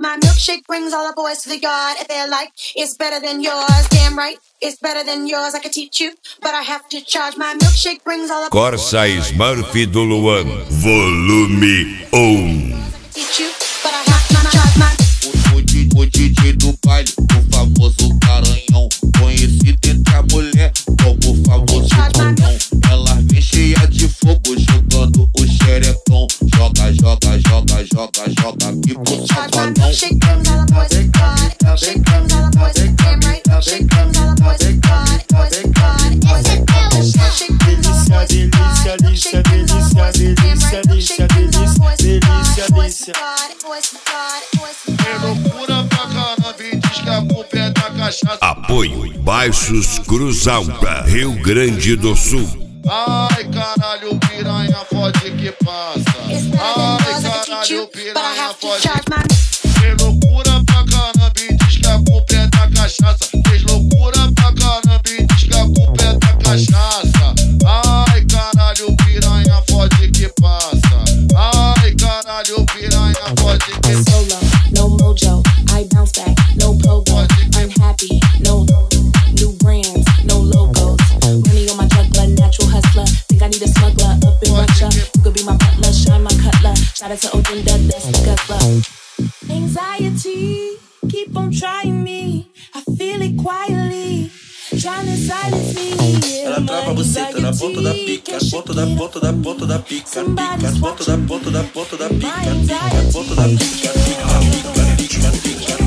My milkshake brings all the boys to the yard. If they're like, it's better than yours. Damn right, it's better than yours. I could teach you, but I have to charge. My milkshake brings all the Corsa Smurf do Luan, volume 1. Teach you, but I have to charge my. O DJ do baile, o famoso Garanhão, conhecido entre a mulher como o famoso Tonhão. Ela vem cheia de fogo, jogando o xerecão. Joga, joga, joga, joga, joga aqui pro safanão. Milkshake brings all the boys to the yard. Milkshake brings all the boys to the damn right. Milkshake brings all the boys to the yard. Boys to the yard. Boys to the yard. Milkshake brings all the boys to the yard. Milkshake brings all the boys to the damn right. Milkshake brings all the boys to the yard. Boys to the yard. Boys to the yard. Boys to the É yard. loucura pra caramba e diz que a culpa é da cachaça. Apoio Baixos Cruzalta, Rio Grande do Sul. Ai caralho, piranha fode que passa. Ai caralho, piranha fode que passa. Fez loucura pra caramba e diz que a culpa é da cachaça. Fez loucura pra caramba e diz que a culpa é da cachaça. Ai caralho, piranha fode que passa. Ai caralho, piranha fode que passa. Solo, no mojo, I bounce back, no pogo, unhappy, no new brands, no logos. Money on my juggler, natural hustler. Think I need a smuggler up in Russia. You could be my butler, shine my cutler. Shout out to Open Dub, that's the guzzler. Anxiety, keep on trying me. I feel it quietly, trying to silence me. Ela trava a buceta na ponta da pica, ponta da ponta da ponta da pica, pica, ponta da ponta da ponta da pica, pica, ponta da pica, pica, pica, pica,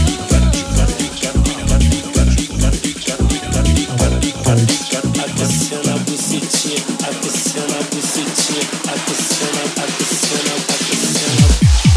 Adiciona a bucetinha, adiciona a bucetinha, adiciona, adiciona, adiciona.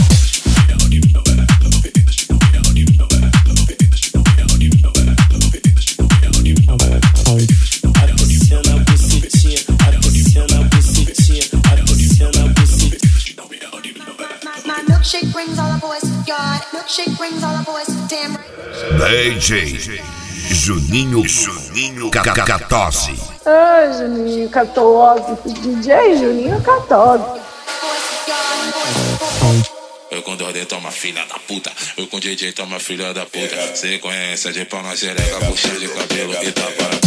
My milkshake brings all the boys to the yard. Milkshake brings all the boys to the damn right. DJ Juninho 14. Ai, Juninho 14. DJ Juninho 14. Eu com Dordê toma filha da puta. Eu com DJ toma filha da puta. Sequência de pau na xereca, puxa de cabelo e tapa.